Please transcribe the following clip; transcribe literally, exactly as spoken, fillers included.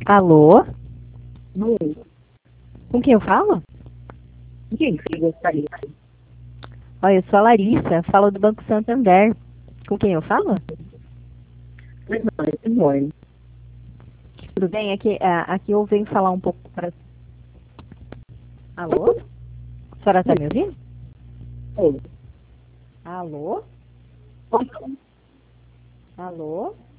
Alô? Oi, Com quem eu falo? quem que você gostaria? Olha, eu sou a Larissa, falo do Banco Santander. Com quem eu falo? Pois não, é Simone. Tudo bem? Aqui, ah, aqui eu venho falar um pouco para... Alô? A senhora está me ouvindo? Oi. Alô? Alô?